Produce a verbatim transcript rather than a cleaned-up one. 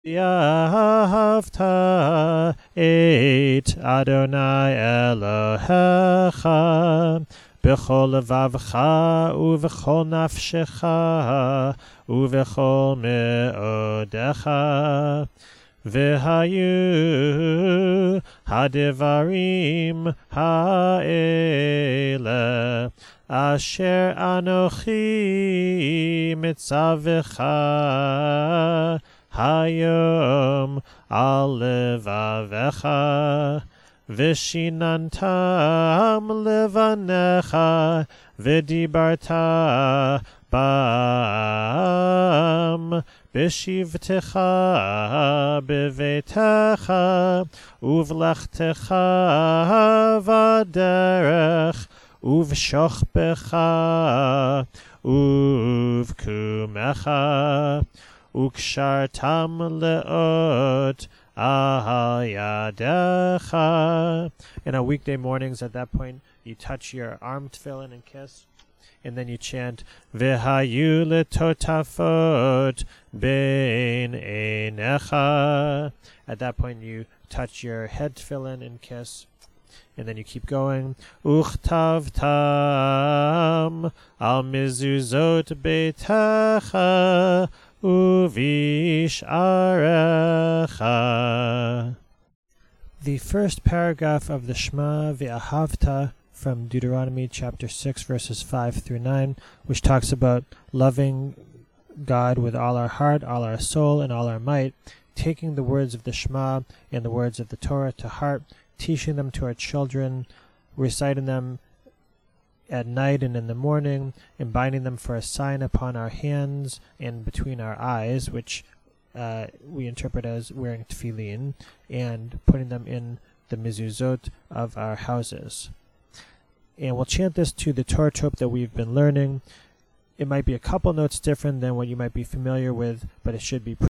V'ahavta et Adonai Elohecha b'chol levavcha uv'chol nafshecha uv'chol me'odecha v'hayu hadivarim ha'ele asher anochi mitzavecha hayom al levavecha v'shinantam levanecha v'dibarta bam b'shivtecha b'veitecha uv'lechtecha v'derech uv'shochbecha uv'kumecha ukshartam leot ahal yadecha. And on weekday mornings, at that point, you touch your arm tefillin and kiss, and then you chant V'hayu letotafot bein einecha. At that point, you touch your head tefillin and kiss, and then you keep going. Uchtav tam al mizuzot beitecha uvish arecha. The first paragraph of the Shema V'ahavta from Deuteronomy chapter six, verses five through nine, which talks about loving God with all our heart, all our soul, and all our might, taking the words of the Shema and the words of the Torah to heart, teaching them to our children, reciting them at night and in the morning, and binding them for a sign upon our hands and between our eyes, which uh, we interpret as wearing tefillin, and putting them in the mezuzot of our houses. And we'll chant this to the Torah trope that we've been learning. It might be a couple notes different than what you might be familiar with, but it should be